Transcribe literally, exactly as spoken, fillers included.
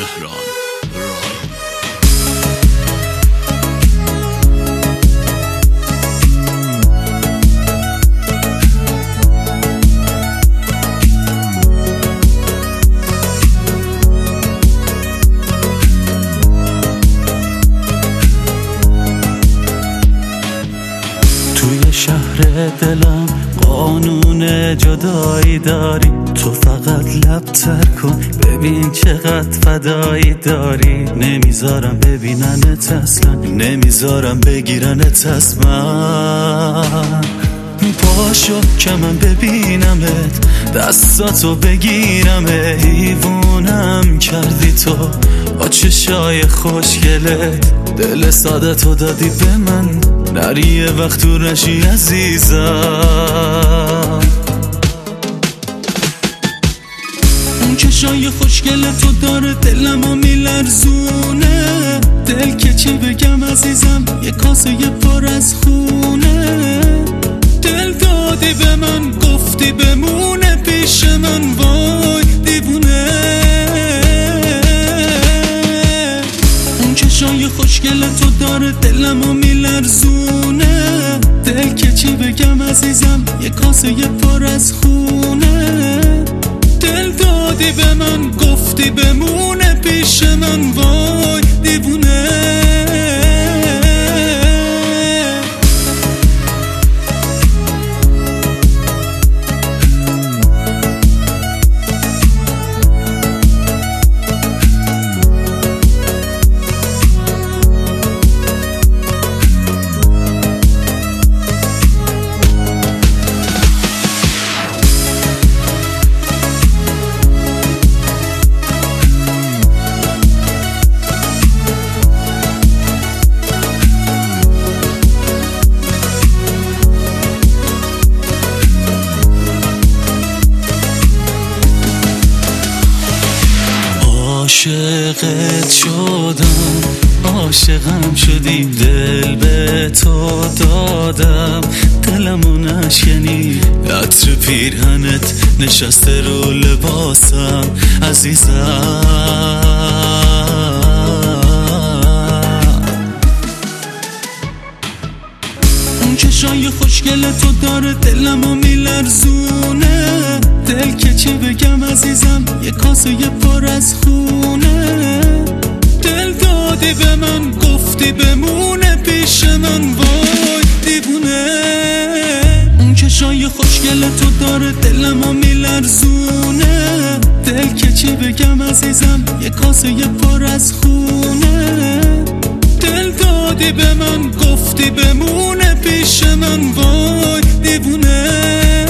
شهران رای توی شهر دلم قانون جدایی داری، تو فقط لب تر کن ببین چقدر فدایی داری. نمیذارم ببیننت اصلا، نمیذارم بگیرنت از من. پاشو که من ببینمت، دستاتو بگیرم، حیوونم کردی تو با چشای خوشگلت. دل ساده تو دادی به من، نری یه وقت تو نشی عزیزم. اون چشای خوشگل تو داره دلمو میلرزونه. دل که چی بگم عزیزم، یه کاسه یه پر از خونه. دل دادی به من، گفتی بمونه پیش من، وای دیوونه. اون چشای خوشگل تو داره دلمو میلرزونه. دل که چی بگم عزیزم، یه کاسه یه پر از خونه. دل دادی به من، گفتی بمونه پیش من، وای دیوونه. عاشقت شدم، عاشقم شدی، دل به تو دادم، دلمو نشکنی. عطر پیرهنت نشسته رو لباسم عزیزم. اون چشای خوشگل تو داره دلمو میلرزونه. دل که چی بگم عزیزم، یه کاسه یه پر از خونه. دل دادی به من، گفتی بمونه پیش من، وای دیوونه. اون چشای خوشگل تو داره دلمو میلرزونه. دل که چی بگم عزیزم، یه کاسه یه پر از خونه. دل دادی به من، گفتی بمونه پیش من، وای دیوونه.